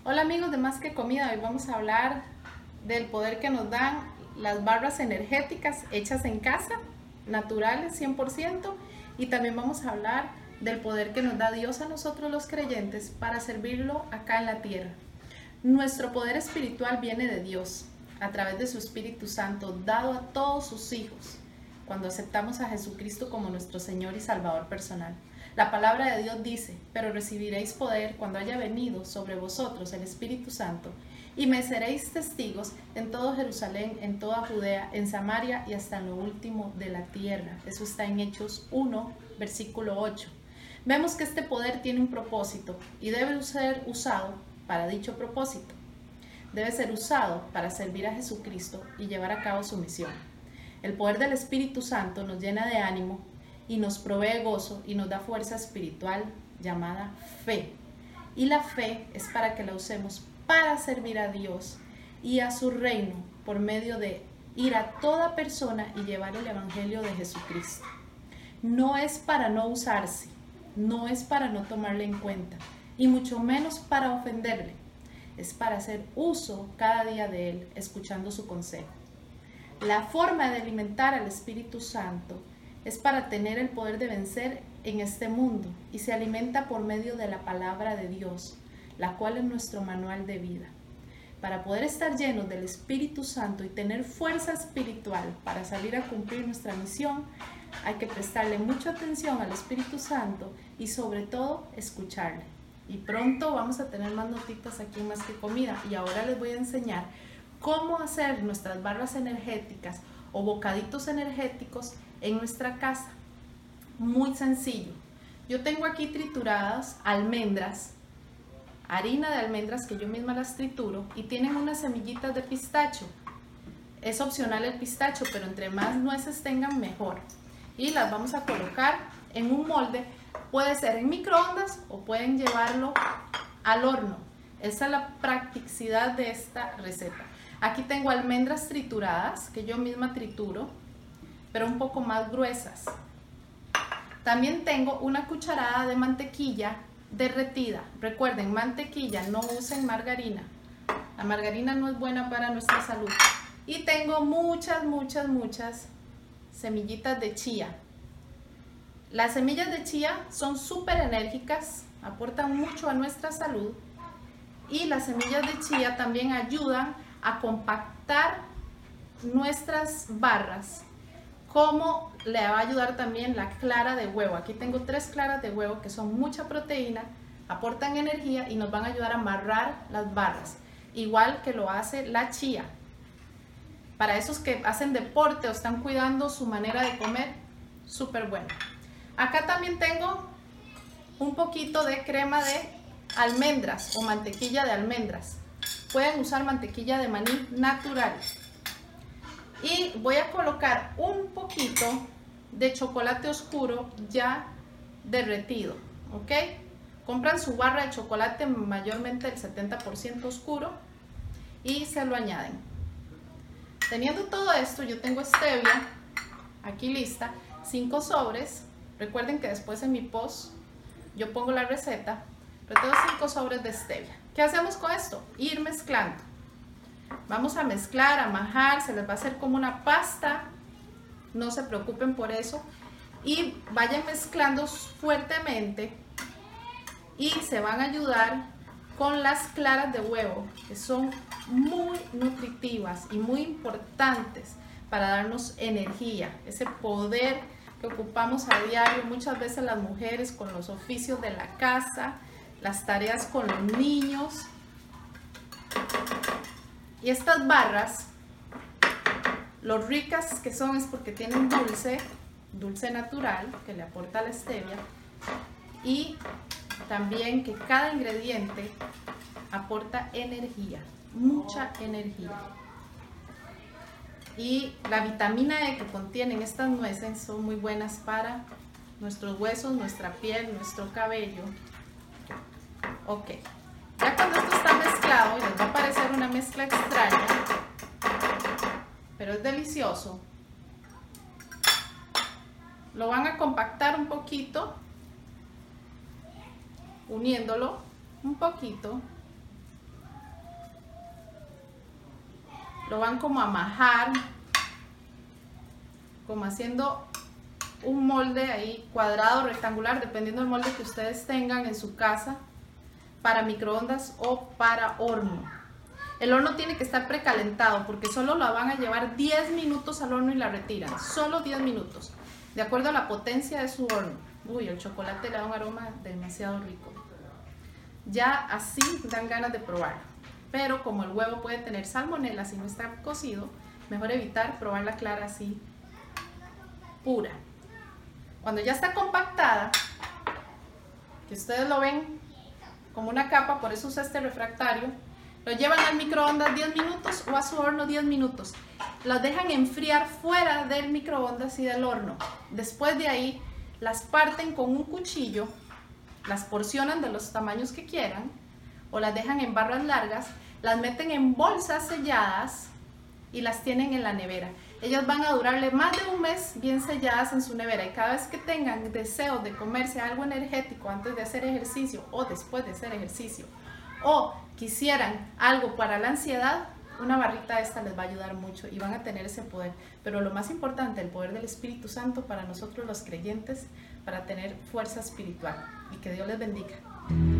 Hola amigos de Más que Comida, hoy vamos a hablar del poder que nos dan las barras energéticas hechas en casa, naturales 100%, y también vamos a hablar del poder que nos da Dios a nosotros los creyentes para servirlo acá en la tierra. Nuestro poder espiritual viene de Dios a través de su Espíritu Santo dado a todos sus hijos cuando aceptamos a Jesucristo como nuestro Señor y Salvador personal. La palabra de Dios dice: pero recibiréis poder cuando haya venido sobre vosotros el Espíritu Santo, y me seréis testigos en todo Jerusalén, en toda Judea, en Samaria y hasta en lo último de la tierra. Eso está en Hechos 1, versículo 8. Vemos que este poder tiene un propósito y debe ser usado para dicho propósito. Debe ser usado para servir a Jesucristo y llevar a cabo su misión. El poder del Espíritu Santo nos llena de ánimo y nos provee gozo y nos da fuerza espiritual llamada fe. Y la fe es para que la usemos para servir a Dios y a su reino por medio de ir a toda persona y llevar el Evangelio de Jesucristo. No es para no usarse, no es para no tomarle en cuenta y mucho menos para ofenderle. Es para hacer uso cada día de él, escuchando su consejo. La forma de alimentar al Espíritu Santo es para tener el poder de vencer en este mundo y se alimenta por medio de la palabra de Dios, la cual es nuestro manual de vida. Para poder estar llenos del Espíritu Santo y tener fuerza espiritual para salir a cumplir nuestra misión, hay que prestarle mucha atención al Espíritu Santo y sobre todo escucharle. Y pronto vamos a tener más notitas aquí en Más que Comida, y ahora les voy a enseñar cómo hacer nuestras barras energéticas o bocaditos energéticos en nuestra casa. Muy sencillo. Yo tengo aquí trituradas almendras, harina de almendras que yo misma las trituro, y tienen unas semillitas de pistacho. Es opcional el pistacho, pero entre más nueces tengan mejor. Y las vamos a colocar en un molde. Puede ser en microondas o pueden llevarlo al horno. Esa es la practicidad de esta receta. Aquí tengo almendras trituradas que yo misma trituro, pero un poco más gruesas. También tengo una cucharada de mantequilla derretida. Recuerden, mantequilla, no usen margarina. La margarina no es buena para nuestra salud. Y tengo muchas semillitas de chía. Las semillas de chía son súper enérgicas, aportan mucho a nuestra salud, y las semillas de chía también ayudan a compactar nuestras barras, como le va a ayudar también la clara de huevo. Aquí tengo 3 claras de huevo que son mucha proteína, aportan energía y nos van a ayudar a amarrar las barras, igual que lo hace la chía. Para esos que hacen deporte o están cuidando su manera de comer, súper bueno. Acá también tengo un poquito de crema de almendras o mantequilla de almendras. Pueden usar mantequilla de maní natural. Y voy a colocar un poquito de chocolate oscuro ya derretido, ¿ok? Compran su barra de chocolate mayormente el 70% oscuro y se lo añaden. Teniendo todo esto, yo tengo stevia aquí lista, 5 sobres. Recuerden que después en mi post yo pongo la receta, pero tengo 5 sobres de stevia. ¿Qué hacemos con esto? Ir mezclando. Vamos a mezclar, a majar, se les va a hacer como una pasta, no se preocupen por eso. Y vayan mezclando fuertemente y se van a ayudar con las claras de huevo, que son muy nutritivas y muy importantes para darnos energía, ese poder que ocupamos a diario, muchas veces las mujeres con los oficios de la casa, las tareas con los niños. Y estas barras, lo ricas que son es porque tienen dulce natural que le aporta la stevia, y también que cada ingrediente aporta energía, mucha energía. Y la vitamina E que contienen estas nueces son muy buenas para nuestros huesos, nuestra piel, nuestro cabello. Ok, ya cuando esto está mezclado, y les va a parecer una mezcla extraña, pero es delicioso, lo van a compactar un poquito, uniéndolo un poquito lo van como a majar, como haciendo un molde ahí cuadrado, rectangular, dependiendo del molde que ustedes tengan en su casa, para microondas o para horno. El horno tiene que estar precalentado porque solo la van a llevar 10 minutos al horno y la retiran, solo 10 minutos, de acuerdo a la potencia de su horno. Uy, el chocolate le da un aroma demasiado rico. Ya así dan ganas de probarlo, pero como el huevo puede tener salmonela si no está cocido, mejor evitar probar la clara así pura. Cuando ya está compactada, que ustedes lo ven como una capa, por eso usa este refractario, lo llevan al microondas 10 minutos o a su horno 10 minutos. Las dejan enfriar fuera del microondas y del horno. Después de ahí, las parten con un cuchillo, las porcionan de los tamaños que quieran, o las dejan en barras largas, las meten en bolsas selladas y las tienen en la nevera. Ellas van a durarle más de un mes bien selladas en su nevera, y cada vez que tengan deseo de comerse algo energético antes de hacer ejercicio o después de hacer ejercicio, o quisieran algo para la ansiedad, una barrita esta les va a ayudar mucho y van a tener ese poder. Pero lo más importante, el poder del Espíritu Santo para nosotros los creyentes, para tener fuerza espiritual. Y que Dios les bendiga.